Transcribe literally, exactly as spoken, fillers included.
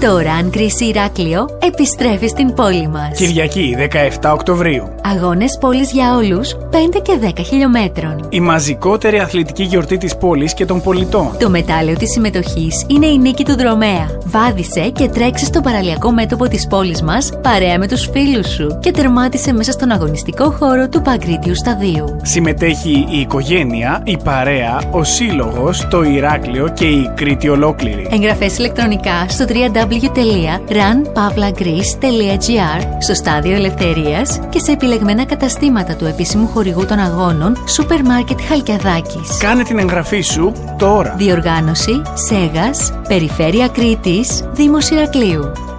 Το Run Greece Ηράκλειο επιστρέφει στην πόλη μας. Κυριακή δεκαεφτά Οκτωβρίου. Αγώνες πόλης για όλους, πέντε και δέκα χιλιόμετρων. Η μαζικότερη αθλητική γιορτή της πόλης και των πολιτών. Το μετάλλιο της συμμετοχής είναι η νίκη του δρομέα. Βάδισε και τρέξε στο παραλιακό μέτωπο της πόλης μας παρέα με τους φίλους σου και τερμάτισε μέσα στον αγωνιστικό χώρο του Παγκρίτιου Σταδίου. Συμμετέχει η οικογένεια, η παρέα, ο σύλλογος, το Ηράκλειο και η Κρήτη ολόκληρη. Εγγραφές ηλεκτρονικά στο double-u double-u double-u τελεία run pavla greece τελεία gr, στο Στάδιο Ελευθερίας και σε επιλεγμένα καταστήματα του επίσημου χορηγού των αγώνων Σούπερ Μάρκετ Χαλκιαδάκης. Κάνε την εγγραφή σου τώρα. Διοργάνωση Σέγας, Περιφέρεια Κρήτης, Δήμος Ηρακλείου.